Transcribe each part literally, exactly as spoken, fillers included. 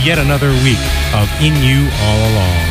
Yet another week of In You All Along.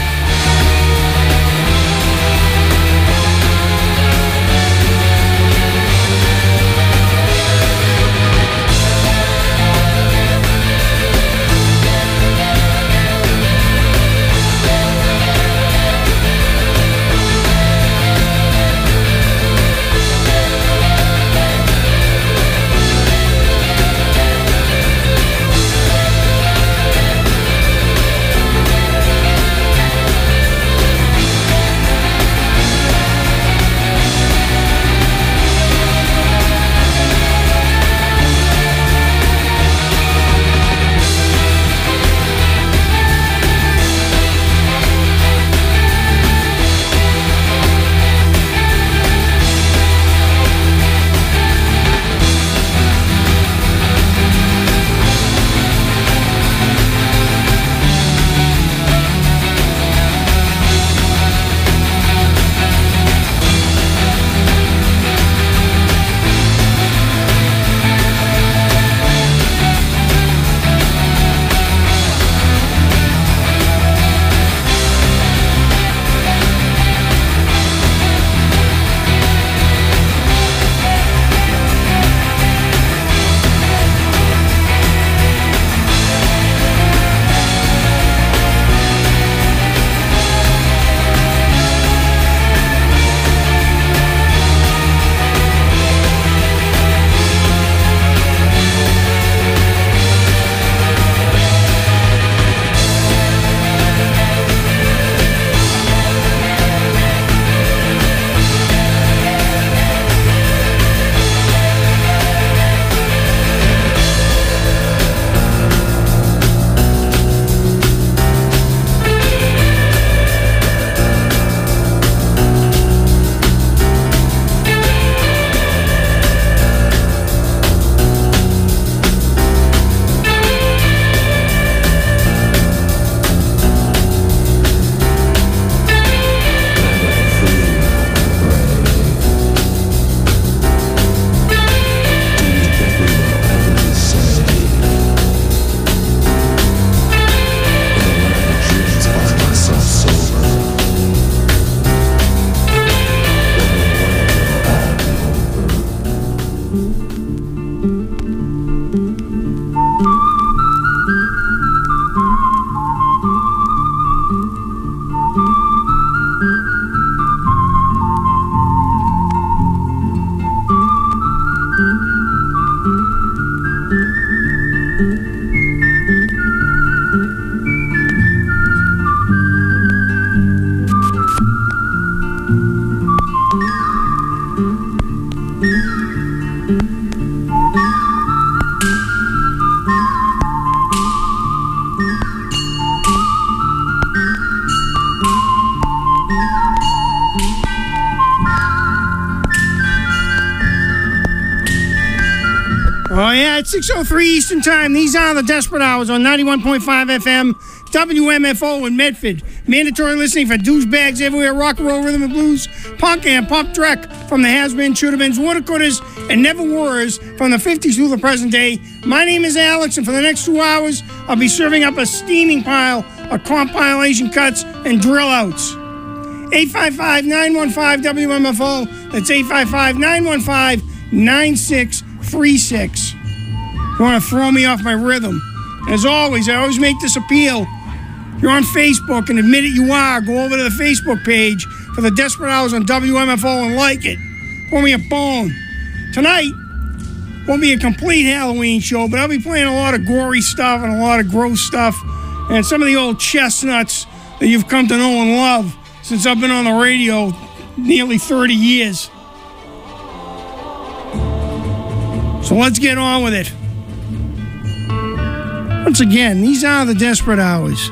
Oh, yeah, it's six oh three Eastern Time. These are the Desperate Hours on ninety-one point five F M, W M F O in Medford. Mandatory listening for douchebags everywhere, rock and roll, rhythm and blues, punk and pop dreck from the has-been, should-have-beens, water-cutters, and never-were's from the fifties through the present day. My name is Alex, and for the next two hours, I'll be serving up a steaming pile of compilation cuts and drill-outs. eight five five, nine one five, W M F O. That's eight five five, nine one five, nine six three six. You want to throw me off my rhythm. As always, I always make this appeal. If you're on Facebook and admit it you are, go over to the Facebook page for the Desperate Hours on W M F O and like it. Pour me a bone. Tonight won't be a complete Halloween show, but I'll be playing a lot of gory stuff and a lot of gross stuff and some of the old chestnuts that you've come to know and love since I've been on the radio nearly thirty years. So let's get on with it. Once again, these are the Desperate Hours.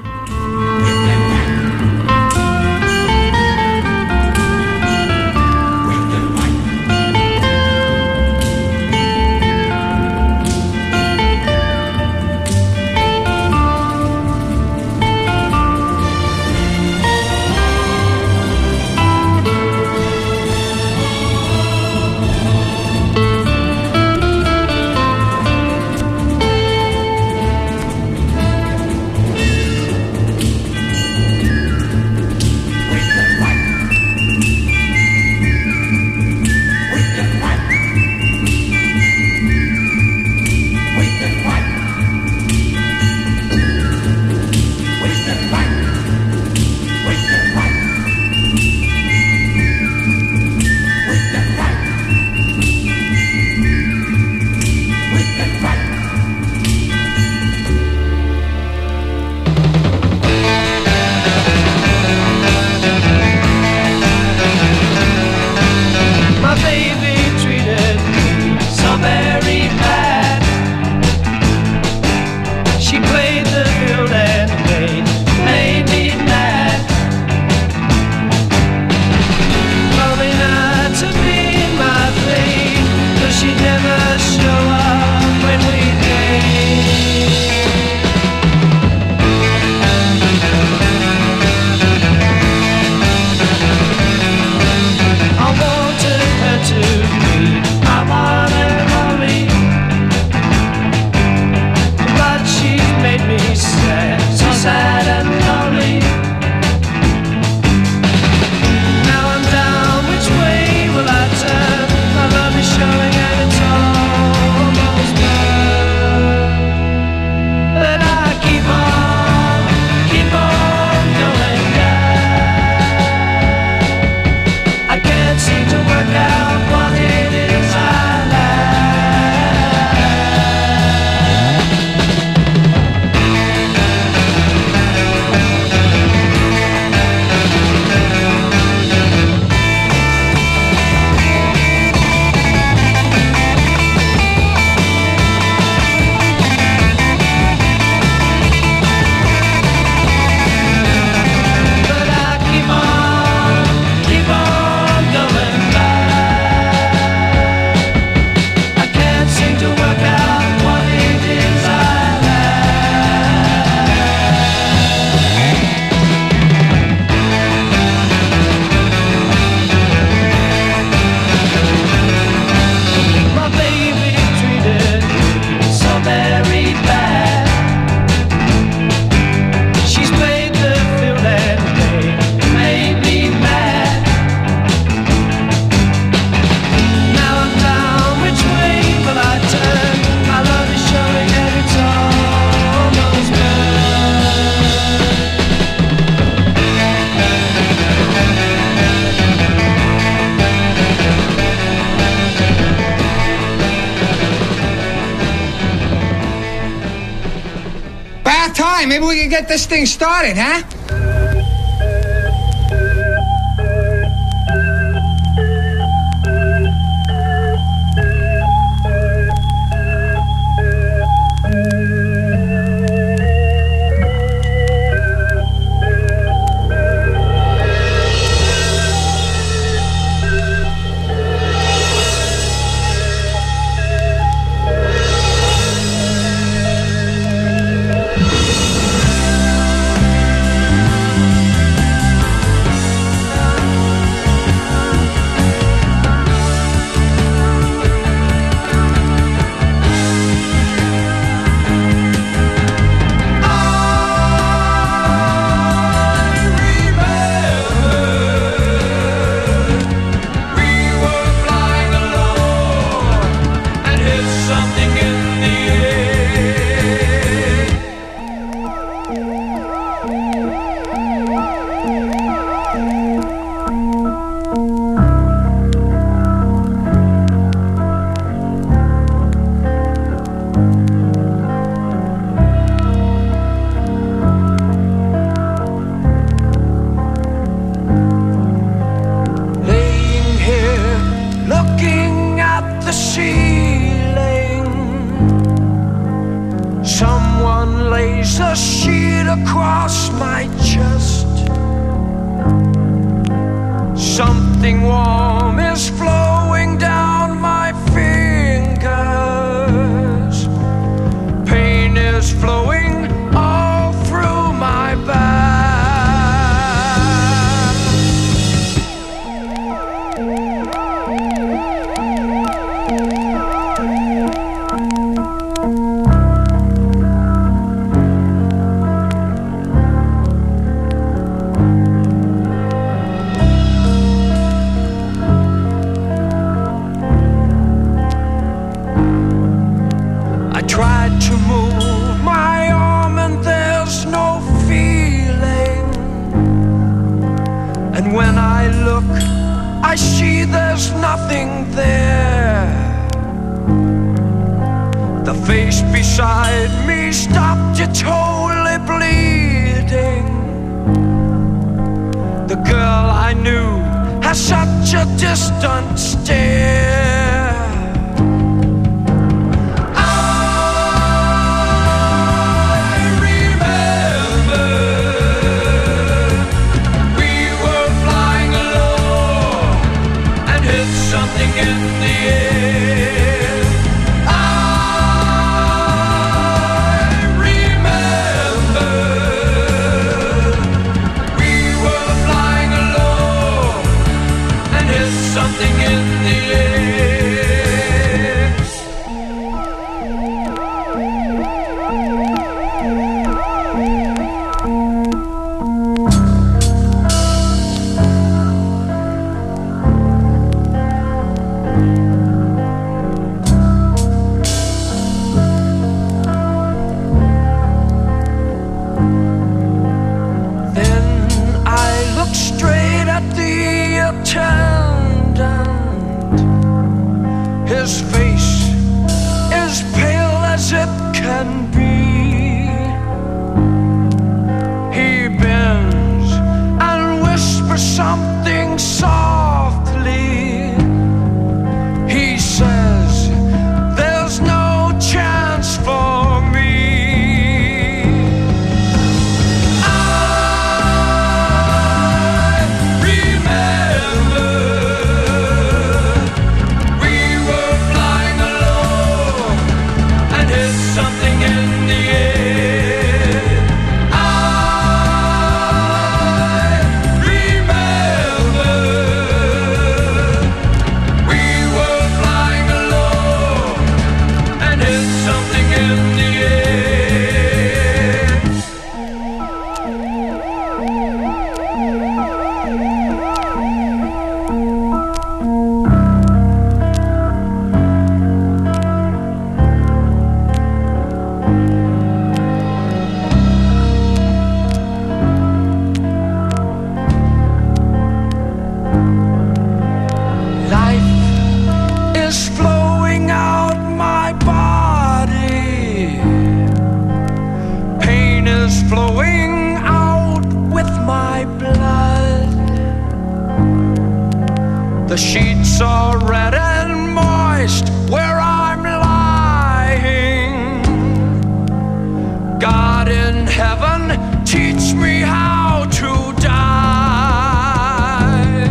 maybe we can get this thing started, huh? Something in the air. The sheets are red and moist where I'm lying. God in heaven, teach me how to die.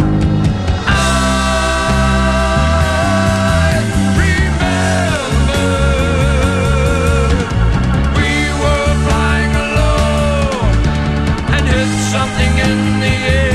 I remember we were flying low and hit something in the air.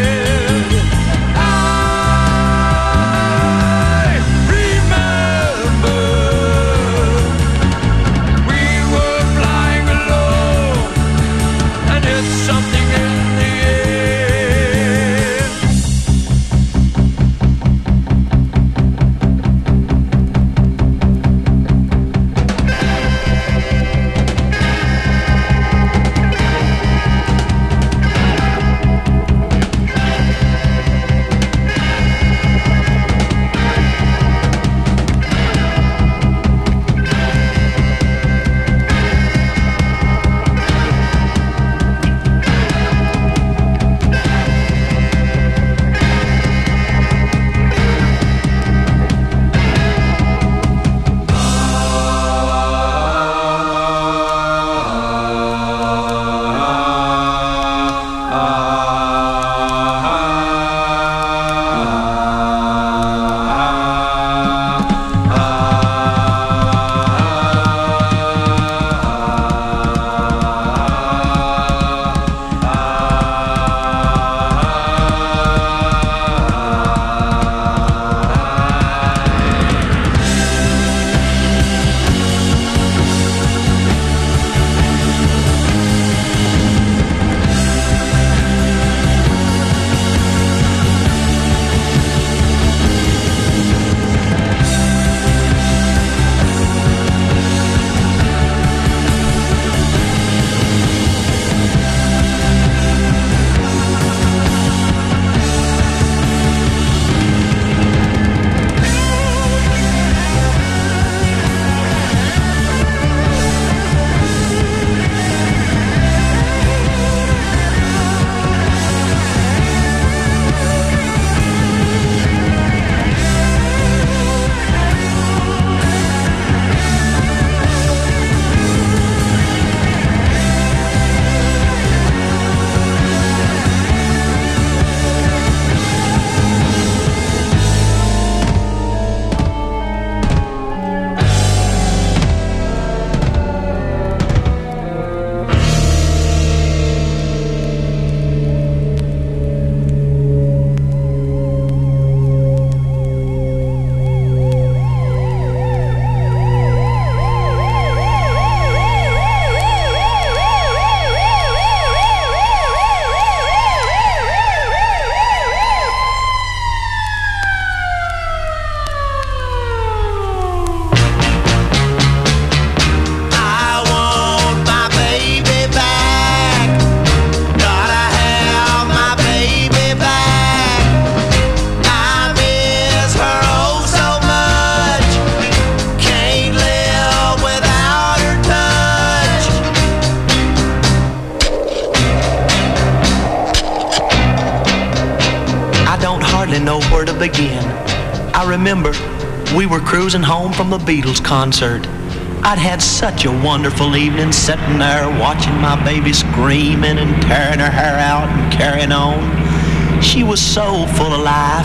Begin. I remember we were cruising home from the Beatles concert. I'd had such a wonderful evening sitting there watching my baby screaming and tearing her hair out and carrying on. She was so full of life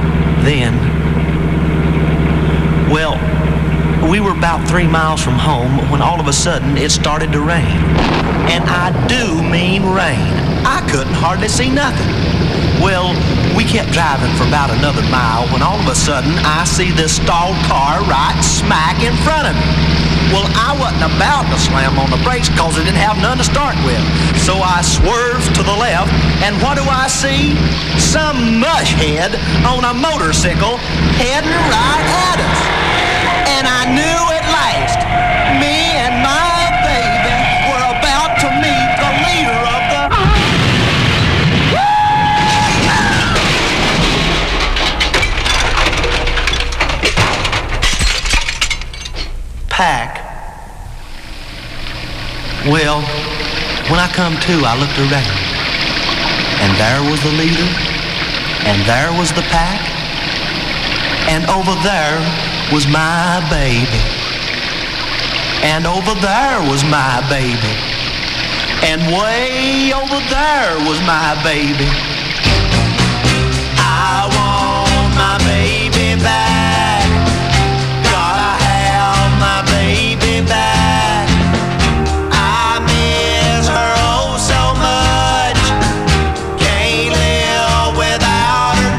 then. Well, we were about three miles from home when all of a sudden it started to rain. And I do mean rain. I couldn't hardly see nothing. Well, we kept driving for about another mile when all of a sudden I see this stalled car right smack in front of me. Well, I wasn't about to slam on the brakes because I didn't have none to start with. So I swerved to the left, and what do I see? Some mushhead on a motorcycle heading right at us. And I knew at last, me and my baby were about to meet the leader of the... pack. Well, when I come to, I looked around, and there was the leader, and there was the pack, And over there was my baby. And over there was my baby. And way over there was my baby. I want my baby back. Gotta have my baby back. I miss her oh so much. Can't live without her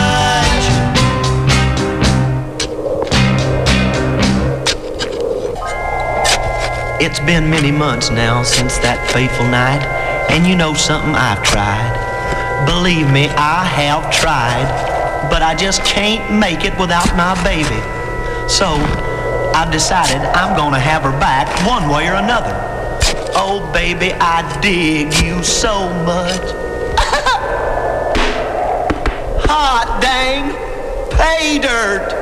touch. It's been many months now since that fateful night, and you know something, I've tried. Believe me, I have tried, but I just can't make it without my baby. So, I've decided I'm gonna have her back one way or another. Oh, baby, I dig you so much. Hot dang, pay dirt.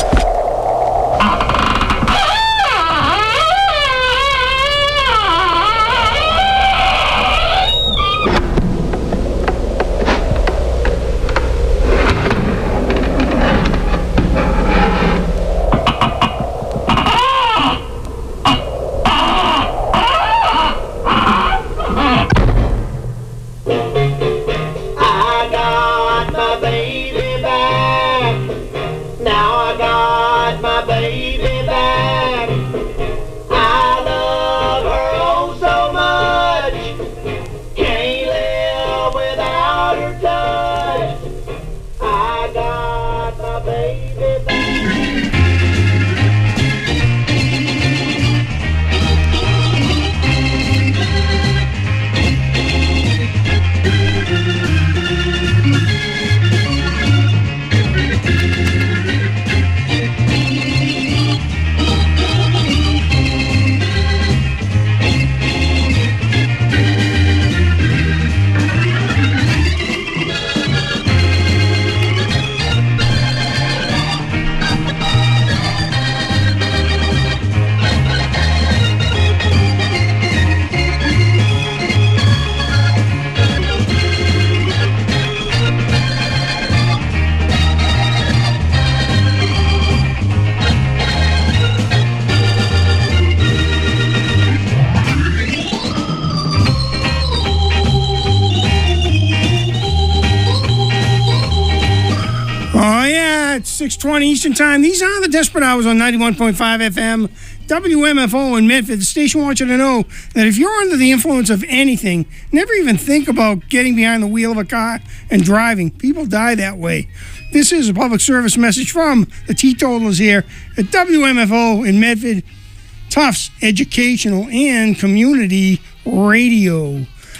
six twenty Eastern Time. These are the Desperate Hours on ninety-one point five F M, W M F O in Medford. The station wants you to know that if you're under the influence of anything, never even think about getting behind the wheel of a car and driving. People die that way. This is a public service message from the teetotalers here at W M F O in Medford, Tufts Educational and Community Radio.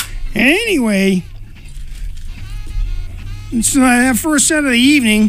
Anyway, it's uh, that first set of the evening.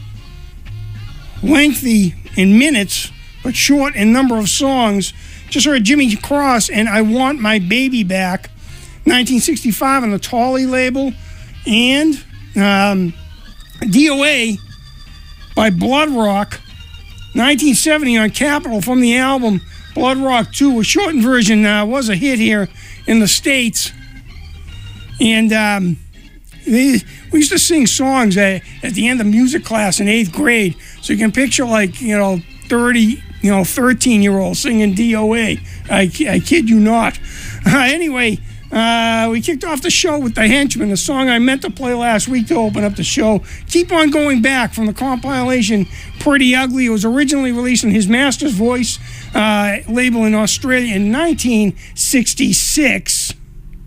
Lengthy in minutes, but short in number of songs. Just heard Jimmy Cross and I Want My Baby Back, nineteen sixty-five on the Tolly label, and um, D O A by Blood Rock, nineteen seventy on Capitol from the album Blood Rock two. A shortened version uh, was a hit here in the States. And um, they, we used to sing songs at, at the end of music class in eighth grade. So you can picture like, you know, thirty, you know, thirteen-year-olds singing D O A. I, I kid you not. Uh, anyway, uh, we kicked off the show with The Henchman, the song I meant to play last week to open up the show. Keep On Going Back from the compilation Pretty Ugly. It was originally released in His Master's Voice uh, label in Australia in nineteen sixty-six.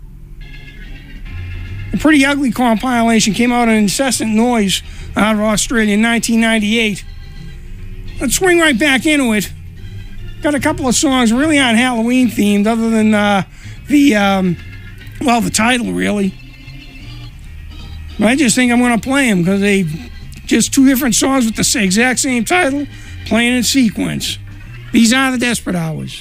The Pretty Ugly compilation came out on Incessant Noise out of Australia in nineteen ninety-eight. Let's swing right back into it. Got a couple of songs really on Halloween themed, other than uh, the, um, well, the title really. But I just think I'm going to play them because they just two different songs with the exact same title, playing in sequence. These are the Desperate Hours.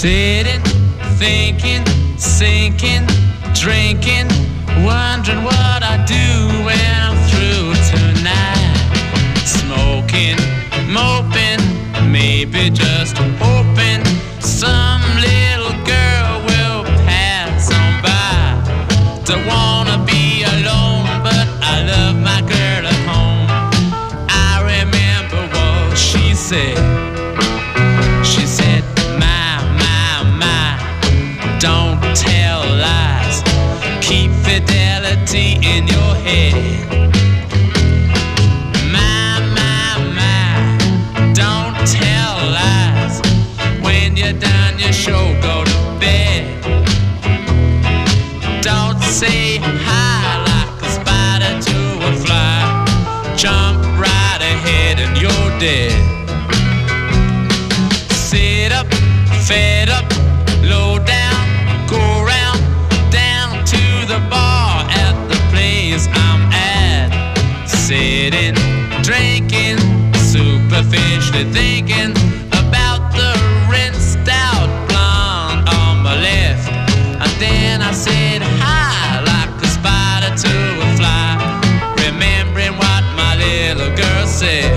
Sitting, thinking, sinking, drinking, wondering what I do when I'm through tonight. Smoking, moping, maybe just hoping some little girl will pass on by. Don't wanna be alone, but I love my girl at home. I remember what she said. She said, my, my, my, don't tell lies. Keep fidelity in your head. My, my, my, don't tell lies. When you're done your show, go to bed. Don't say hi like a spider to a fly. Jump right ahead and you're dead. Sit up, fed up, low down, go round, down to the bar at the place I'm at. Sitting, drinking, superficially thinking about the rinsed out blonde on my left. And then I said hi like a spider to a fly, remembering what my little girl said.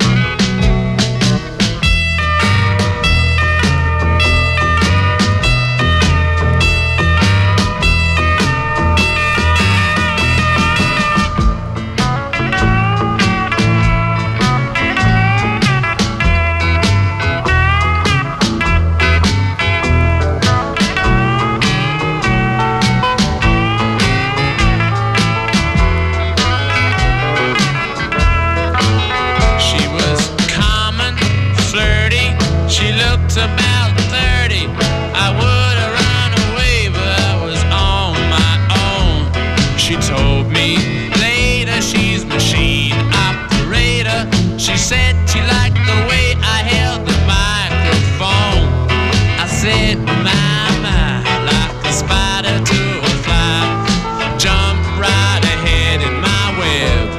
About thirty, I would have run away, but I was on my own. She told me later she's machine operator. She said she liked the way I held the microphone. I said, my, my, like a spider to a fly. Jump right ahead in my web.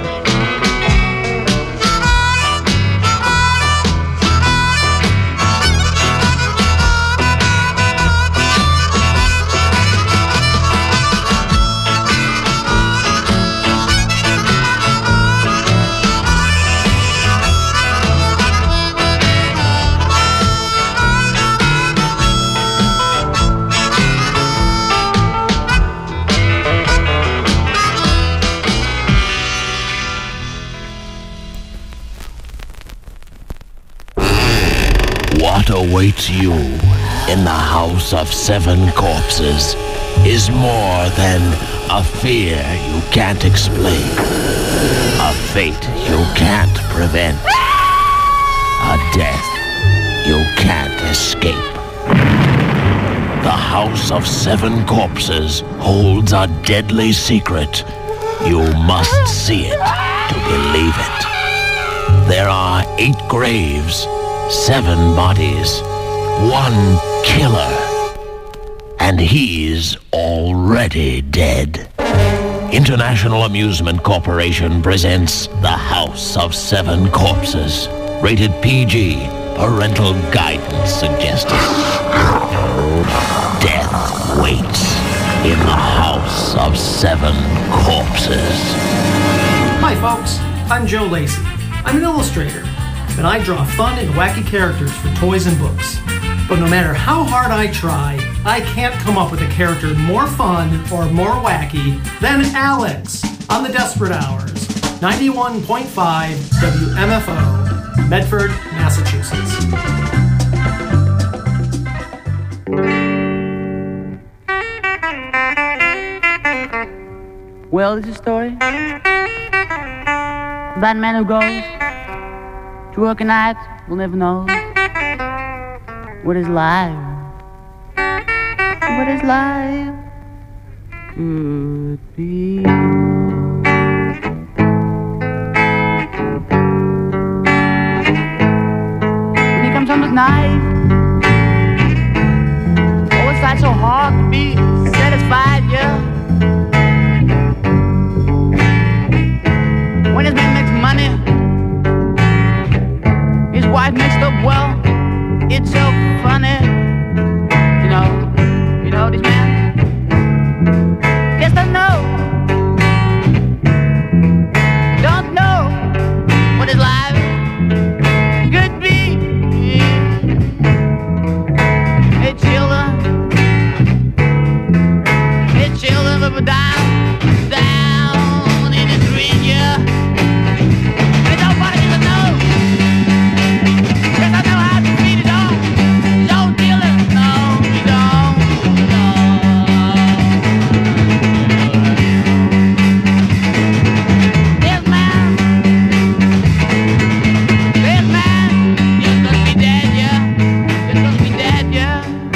What awaits you in the House of Seven Corpses is more than a fear you can't explain, a fate you can't prevent, a death you can't escape. The House of Seven Corpses holds a deadly secret. You must see it to believe it. There are eight graves, seven bodies, one killer, and he's already dead. International Amusement Corporation presents The House of Seven Corpses. Rated P G. Parental guidance suggested. Death waits in the House of Seven Corpses. Hi folks, I'm Joe Lacey. I'm an illustrator, and I draw fun and wacky characters for toys and books. But no matter how hard I try, I can't come up with a character more fun or more wacky than Alex on the Desperate Hours. ninety-one point five W M F O, Medford, Massachusetts. Well, this is a story about a man who goes to work at night, will never know what is life, what is life could be. When he comes home at night, oh, it's not so hard to be satisfied, yeah. When his man makes money, his wife makes the well. It's so funny. know this man? Yes, I know. Don't know what his life could be. Hey, children. Hey, children of a dime, down in the street, yeah. Hey, nobody even knows. Yes, I know how to beat it on. Don't kill it, no, we don't. No. This man, this man, just gonna be dead, yeah. Just gonna be dead, yeah.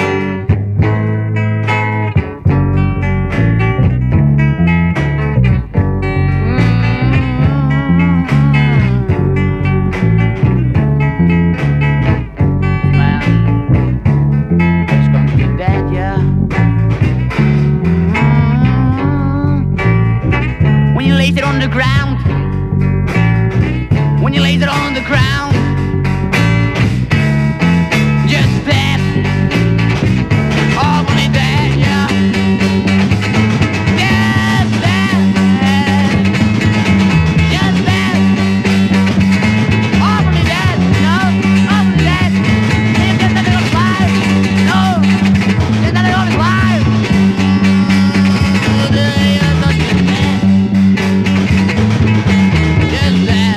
It's gonna be dead, yeah. When you lays it on the ground, when you lays it on the ground, just that, awfully dead, yeah. Just that, just that, awfully dead, no, awfully dead. There's just nothing on his life, no, there's nothing on his life. There's nothing dead, just that.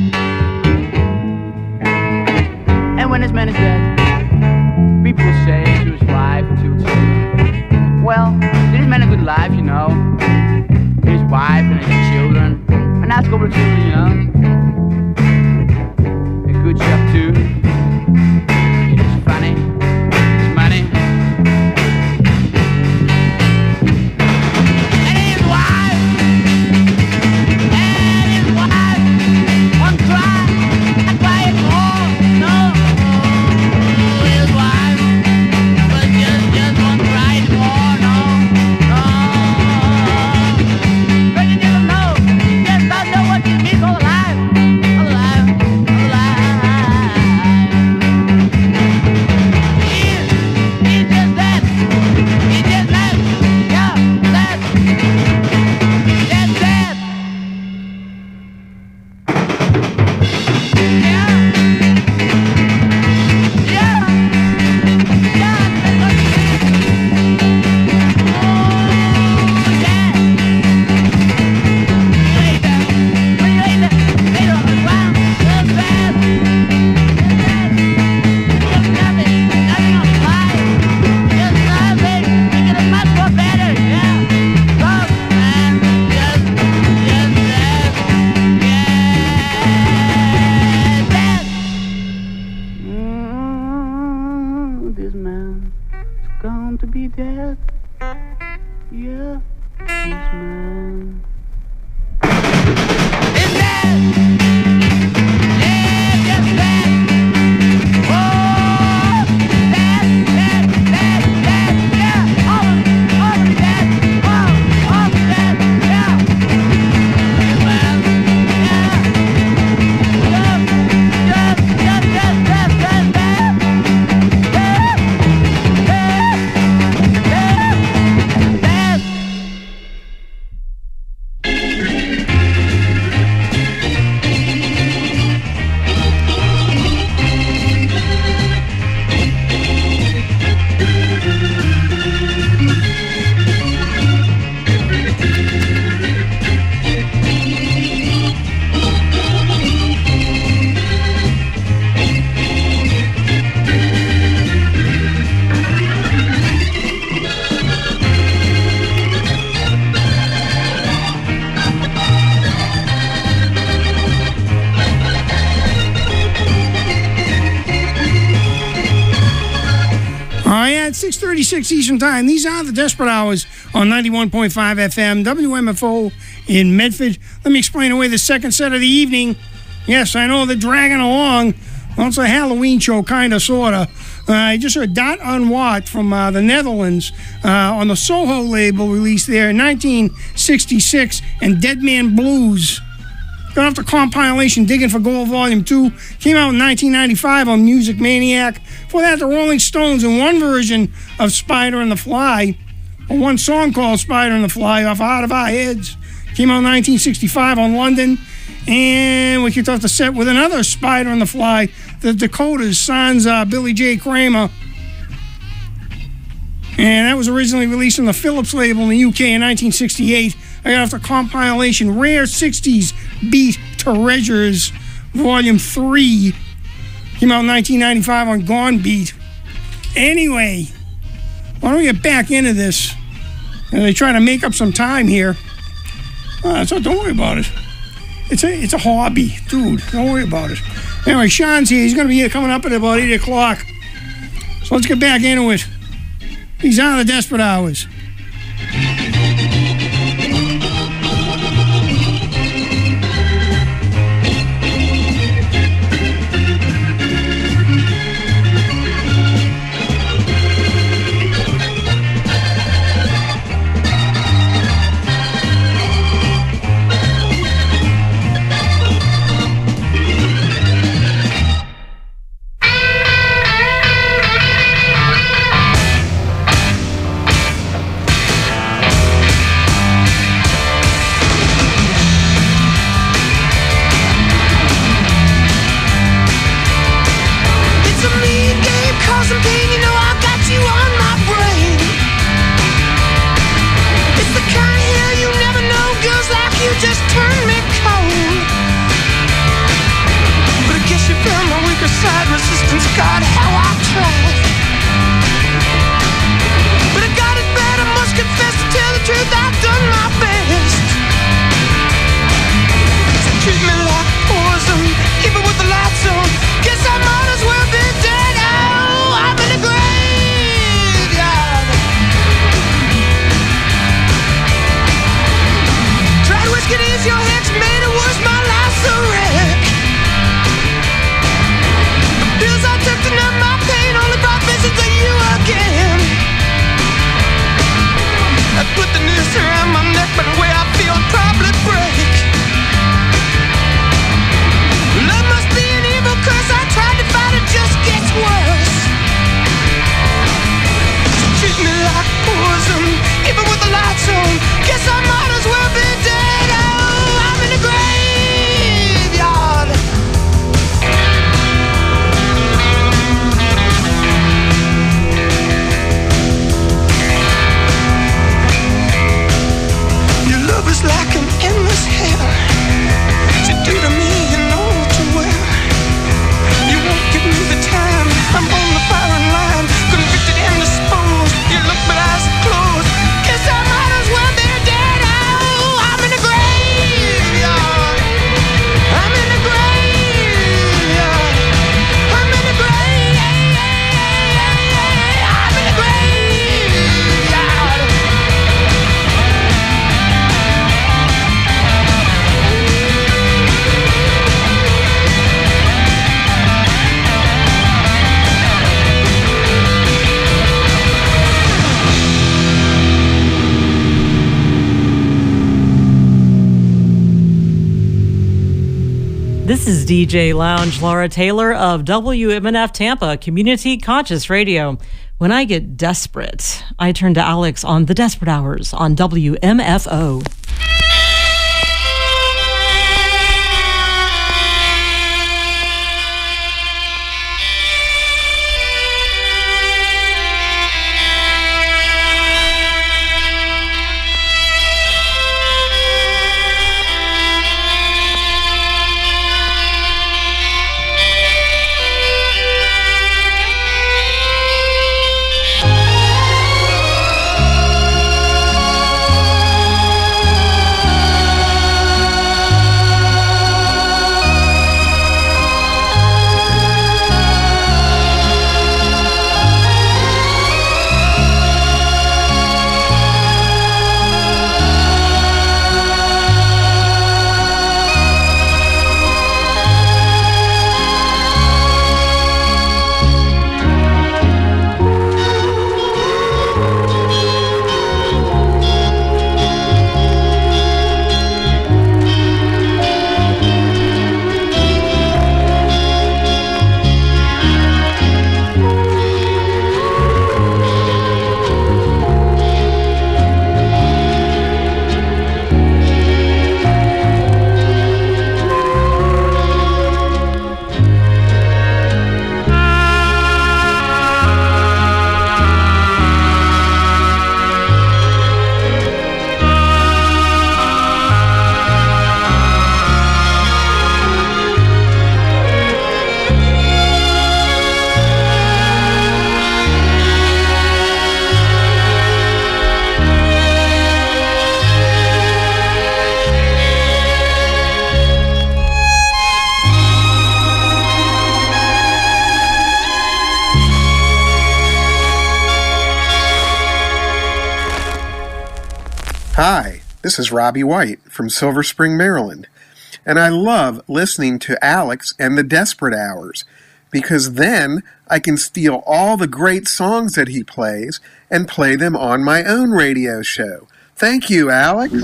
And when this man is dead, people will say to his wife and to his children, well, did this man a good life, you know? His wife and his children. A nice couple of children, you know? A good job too. It's funny. It's money. And his wife. And his wife. One cry. I cry it more. No. His wife. But just, just one cry it more. No. No. But you never know. Just don't know what you mean all alive. All alive. All alive. He's, he's just that. He's just that. Yeah, that. Just that. Yeah. Yeah. Yeah. That's what you mean. Oh, yeah. Later. Later. Later on the ground. Just that. Just nothing. Nothing on his life. Just nothing. Making it much more better. Yeah. Love, man. Just, just that. Yeah. That. Mm, this man is going to be dead. Yeah. This man. Is dead. Yeah, just that. Oh, that, that, that, that, yeah. All of it, all of it, that. Oh, all of that, yeah. This man, yeah. Just, just, just, just, just, just that. Yeah, yeah, yeah, that. Oh, yeah, it's six thirty-six Eastern Time. These are the Desperate Hours on ninety-one point five F M, W M F O in Medford. Let me explain away the second set of the evening. Yes, I know they're dragging along. Well, it's a Halloween show, kind of, sort of. Uh, I just heard Dot Unwat from uh, the Netherlands uh, on the Soho label released there in nineteen sixty-six, and Dead Man Blues Got off the compilation Digging for Gold Volume two. Came out in nineteen ninety-five on Music Maniac. Before that, the Rolling Stones in one version of Spider and the Fly, or one song called Spider and the Fly off Heart of Our Heads. Came out in nineteen sixty-five on London. And we kicked off the set with another Spider and the Fly, the Dakotas, sans uh, Billy J. Kramer. And that was originally released on the Philips label in the U K in nineteen sixty-eight. I got off the compilation Rare sixties Beat Treasures, Volume three. Came out in nineteen ninety-five on Gone Beat. Anyway, why don't we get back into this? And they try to make up some time here. Uh, so don't worry about it. It's a it's a hobby, dude. Don't worry about it. Anyway, Sean's here. He's going to be here coming up at about eight o'clock. So let's get back into it. He's on the Desperate Hours. This is D J Lounge Laura Taylor of W M N F Tampa, Community Conscious Radio. When I get desperate, I turn to Alex on The Desperate Hours on W M F O. Thank Hi, this is Robbie White from Silver Spring, Maryland, and I love listening to Alex and the Desperate Hours, because then I can steal all the great songs that he plays and play them on my own radio show. Thank you, Alex.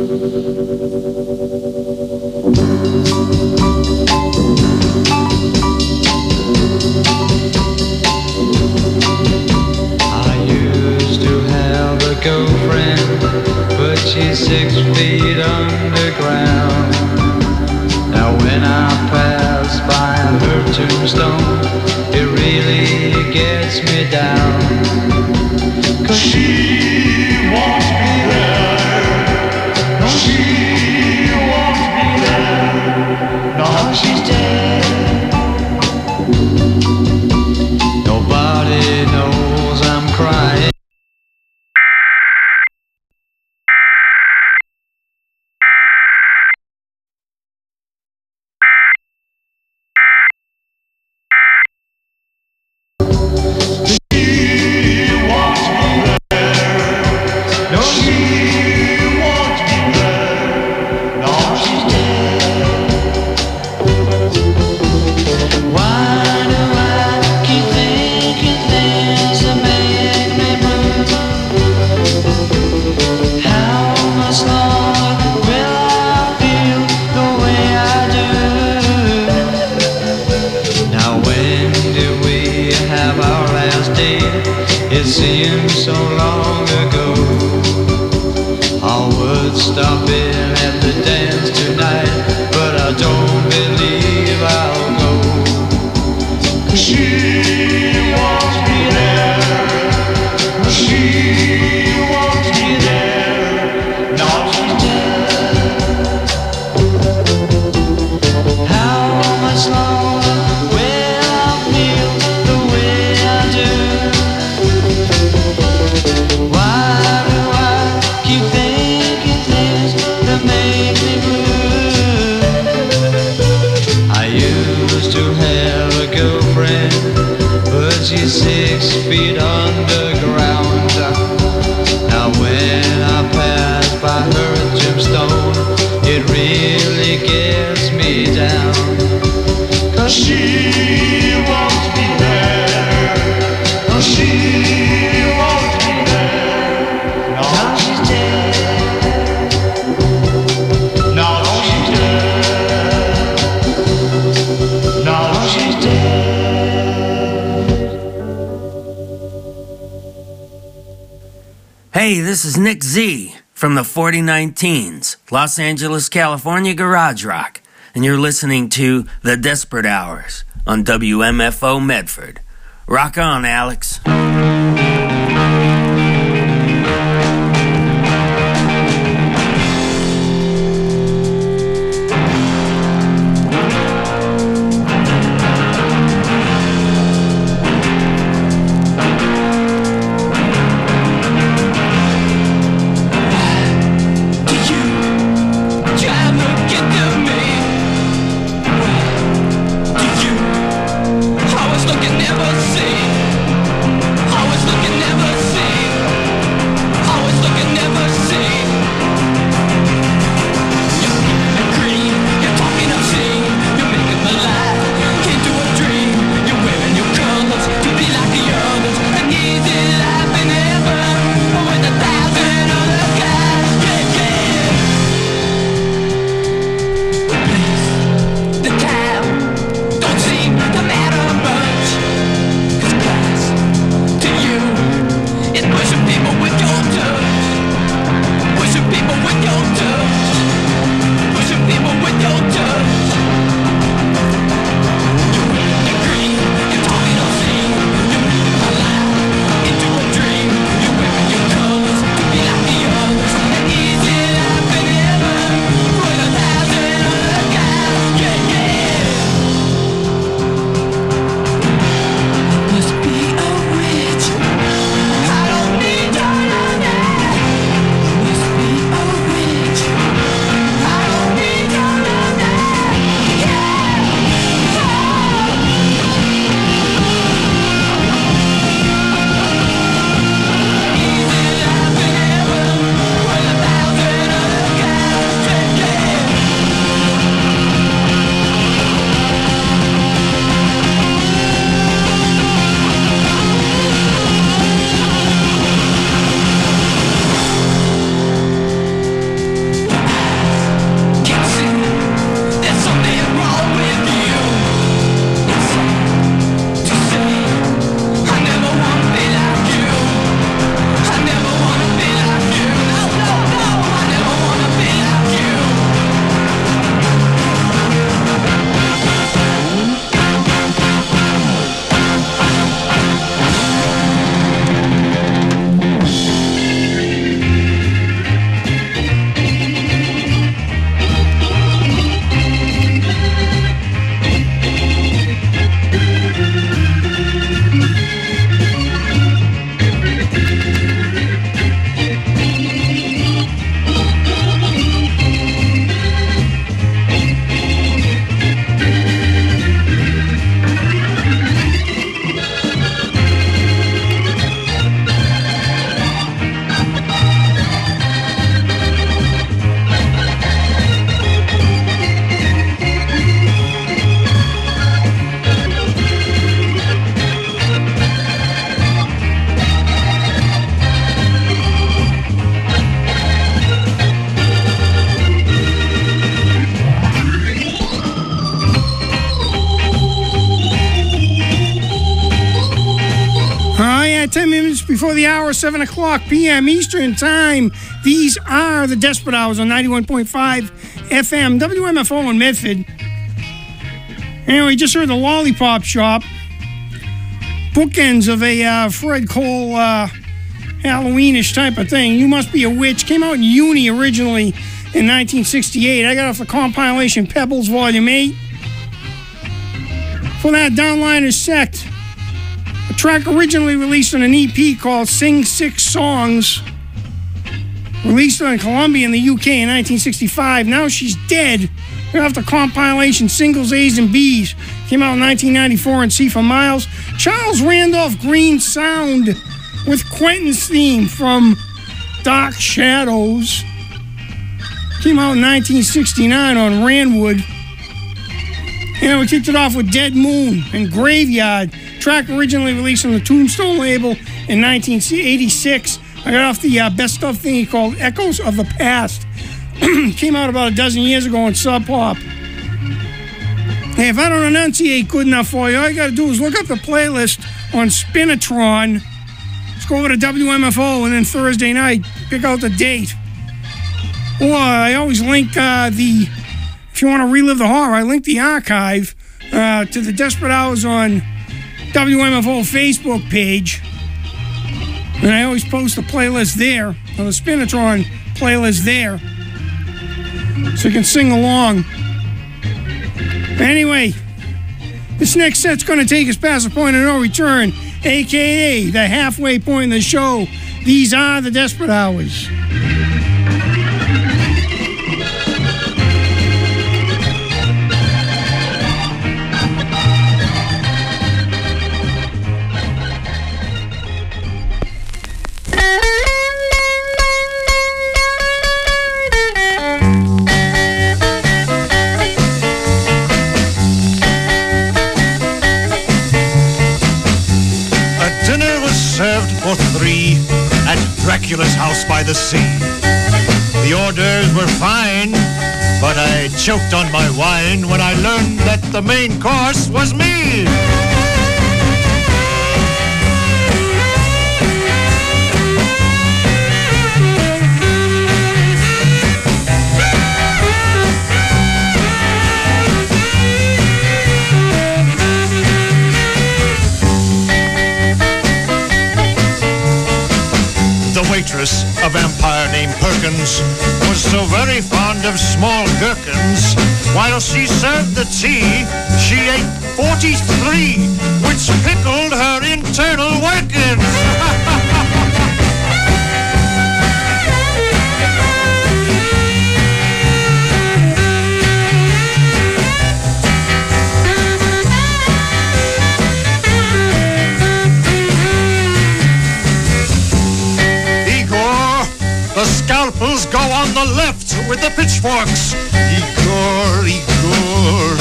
I used to have a girlfriend, but she's six feet underground. Now when I pass by her tombstone, it really gets me down. 'Cause she wants me there. No, she wants me there. No, she's dead. Nobody knows I'm crying. It seems so long ago. I would stop in at the dance tonight, but I don't believe I'll go. 'Cause she wants me there. She wants me there. Now she's dead. How much longer will I feel the way I do? She's six feet underground. Now when I pass by her tombstone, it really gets me down. 'Cause she wants me there. Oh, she wants me there. Now she's dead. Now she's dead. Now she's dead. Hey, this is Nick Z from the forty nineteens, Los Angeles, California Garage Rock, and you're listening to The Desperate Hours on W M F O Medford. Rock on, Alex. Never see. I was yeah, ten minutes before the hour, seven o'clock p.m. Eastern Time. These are the Desperate Hours on ninety-one point five F M, W M F O in Medford. Anyway, just heard the Lollipop Shop. Bookends of a uh, Fred Cole uh, Halloweenish type of thing. You Must Be a Witch. Came out in Uni originally in nineteen sixty-eight. I got off the compilation Pebbles Volume eight. For that, Downliners Sect. A track originally released on an E P called Sing Six Songs. Released on Columbia in the U K in nineteen sixty-five. Now She's Dead. Right off the compilation Singles A's and B's. Came out in nineteen ninety-four in C for Miles. Charles Randolph Green Sound with Quentin's theme from Dark Shadows. Came out in nineteen sixty-nine on Ranwood. And we kicked it off with Dead Moon and Graveyard. Track originally released on the Tombstone label in nineteen eighty-six. I got off the uh, best of thing called Echoes of the Past. Came out about a dozen years ago on Sub Pop. Hey, if I don't enunciate good enough for you, all you got to do is look up the playlist on Spinatron. Let's go over to W M F O and then Thursday night, pick out the date. Or I always link uh, the, if you want to relive the horror, I link the archive uh, to the Desperate Hours on W M F O Facebook page. And I always post the playlist there, or the Spinatron playlist there, so you can sing along. Anyway, this next set's going to take us past the point of no return, a k a the halfway point in the show. These are the Desperate Hours. Dracula's house by the sea. The orders were fine, but I choked on my wine when I learned that the main course was me. Waitress, a vampire named Perkins, was so very fond of small gherkins. While she served the tea, she ate forty-three, which pickled her internal workings. The scalpels go on the left with the pitchforks. Igor, Igor.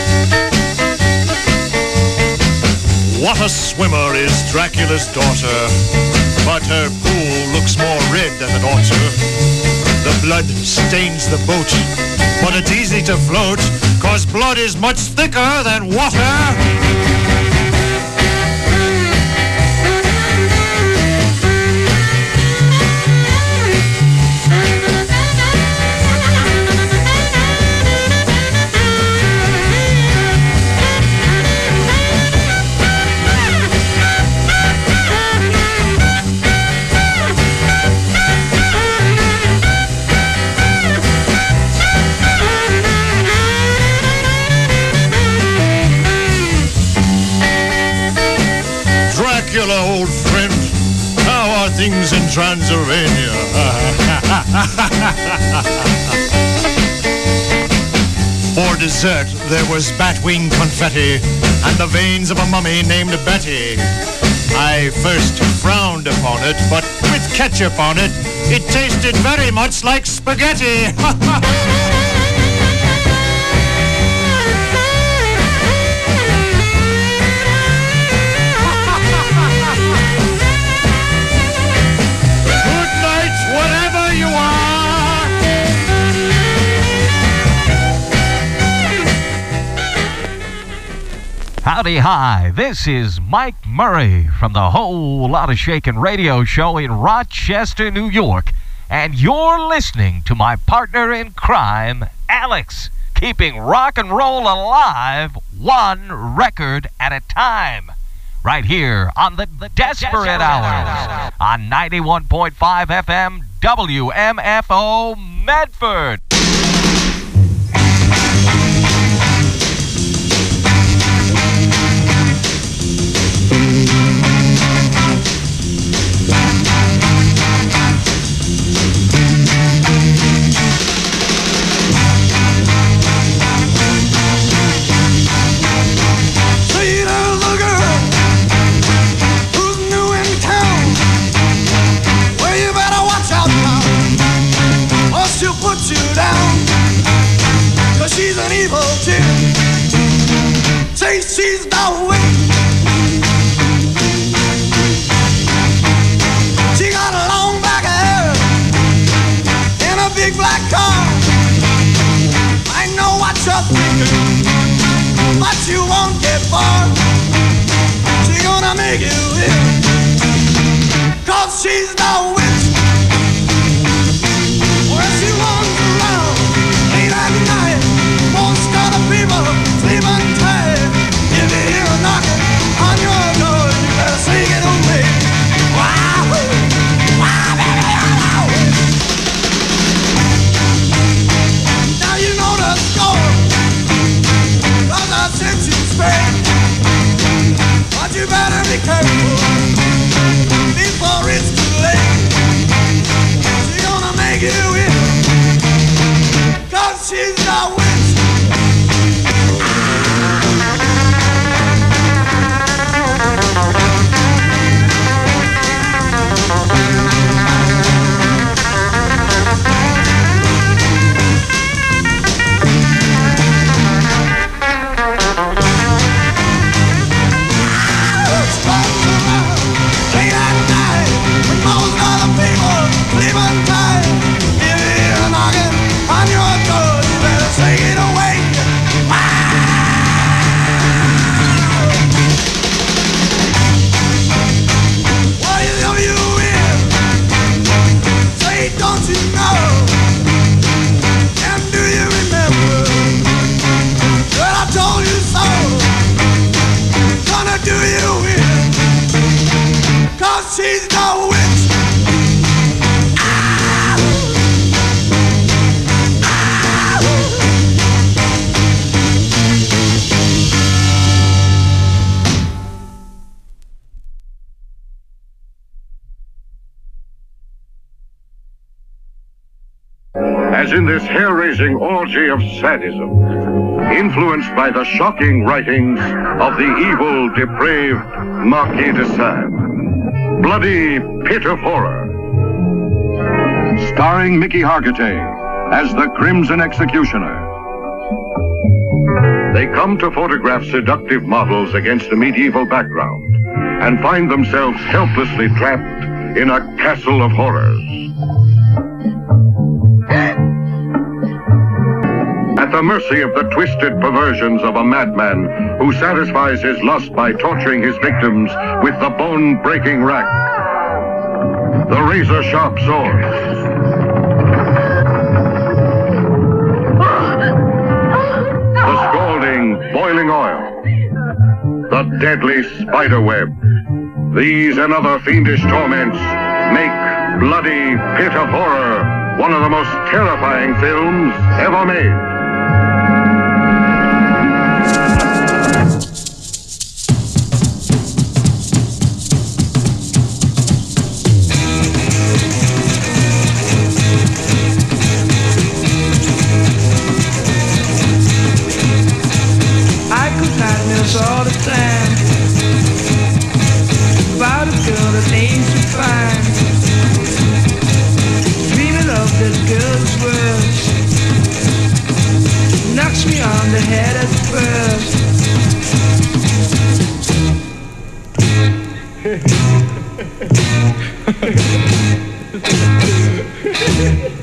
What a swimmer is Dracula's daughter, but her pool looks more red than it ought to. The blood stains the boat, but it's easy to float, 'cause blood is much thicker than water. Old friend, how are things in Transylvania? For dessert, there was batwing confetti and the veins of a mummy named Betty. I first frowned upon it, but with ketchup on it, it tasted very much like spaghetti. Howdy, hi. This is Mike Murray from the Whole Lotta Shakin' radio show in Rochester, New York. And you're listening to my partner in crime, Alex, keeping rock and roll alive one record at a time. Right here on the, the Desperate, Desperate Hours on ninety-one point five F M W M F O Medford. She's an evil chick. Say she's the witch. She got a long black hair and a big black car. I know what you're thinking, but you won't get far. She's gonna make you ill, 'cause she's the witch. Well, she runs around late at night, most of the people sleeping tight. If you hear a knocking on your door, you better sing it away. Wow, wow, baby, hello. Now you know the score, 'cause I sent you straight. But you better be careful before it's too late. She's gonna make you ill, 'cause she's the witch. She's the witch. Ah! Ah! As in this hair-raising orgy of sadism, influenced by the shocking writings of the evil, depraved Marquis de Sade. Bloody Pit of Horror. Starring Mickey Hargitay as the Crimson Executioner. They come to photograph seductive models against a medieval background and find themselves helplessly trapped in a castle of horrors. At the mercy of the twisted perversions of a madman who satisfies his lust by torturing his victims with the bone-breaking rack, the razor-sharp swords, the scalding, boiling oil, the deadly spider web. These and other fiendish torments make Bloody Pit of Horror one of the most terrifying films ever made. All the time about a girl that ain't so fine, dreaming of this girl's words, knocks me on the head at first.